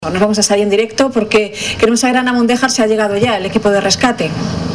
Nos vamos a salir en directo porque queremos saber, Ana Mondejar, si ha llegado ya el equipo de rescate.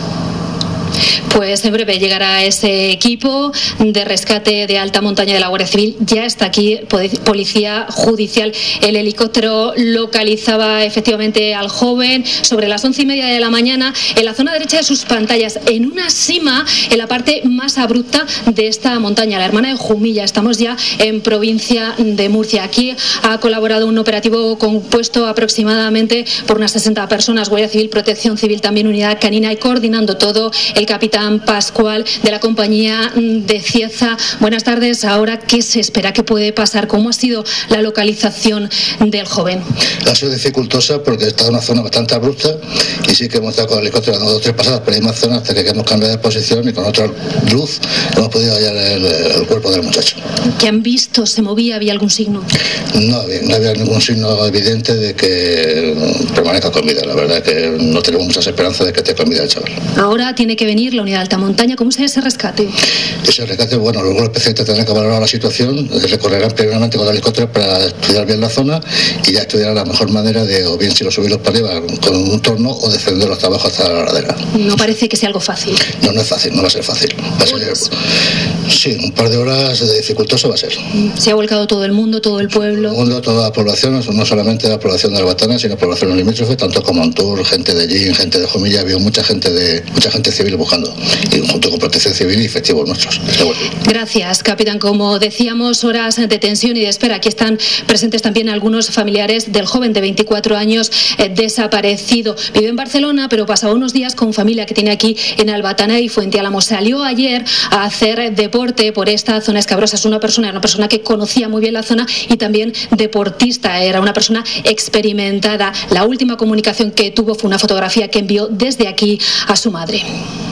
Pues en breve llegará ese equipo de rescate de alta montaña de la Guardia Civil. Ya está aquí Policía Judicial. El helicóptero localizaba efectivamente al joven sobre las 11:30 de la mañana en la zona derecha de sus pantallas, en una sima, en la parte más abrupta de esta montaña, la Hermana de Jumilla. Estamos ya en provincia de Murcia. Aquí ha colaborado un operativo compuesto aproximadamente por unas 60 personas, Guardia Civil, Protección Civil, también Unidad Canina, y coordinando todo el capitán Pascual de la compañía de Cieza. Buenas tardes. Ahora, ¿qué se espera? ¿Qué puede pasar? ¿Cómo ha sido la localización del joven? Ha sido dificultosa porque está en una zona bastante abrupta y sí que hemos estado con el helicóptero dando 2 o 3 pasadas por la misma zona hasta que hemos cambiado de posición y con otra luz hemos podido hallar el cuerpo del muchacho. ¿Qué han visto? ¿Se movía? ¿Había algún signo? No había ningún signo evidente de que permanezca con vida. La verdad es que no tenemos muchas esperanzas de que esté con vida el chaval. Ahora tiene que venir la unidad de alta montaña. ¿Cómo será ese rescate? Ese rescate, bueno, los grupos especialistas tendrán que valorar la situación, recorrerán primeramente con el helicóptero para estudiar bien la zona y ya estudiarán la mejor manera de, o bien si lo subirlos para arriba con un torno o descenderlos hasta abajo hasta la ladera. No parece que sea algo fácil. No es fácil, no va a ser fácil. Sí, un par de horas de dificultoso va a ser. Se ha volcado todo el mundo, todo el pueblo. Todo el mundo, toda la población, no solamente la población de Albatana, sino población limítrofe, tanto como Montur, gente de Gin, gente de Jumilla, había mucha gente civil buscando, y junto con Protección Civil y efectivos nuestros. Gracias, capitán. Como decíamos, horas de tensión y de espera. Aquí están presentes también algunos familiares del joven de 24 años desaparecido. Vive en Barcelona, pero pasaba unos días con familia que tiene aquí en Albatana y Fuenteálamo. Salió ayer a hacer deporte por esta zona escabrosa. Es una persona que conocía muy bien la zona y también deportista. Era una persona experimentada. La última comunicación que tuvo fue una fotografía que envió desde aquí a su madre.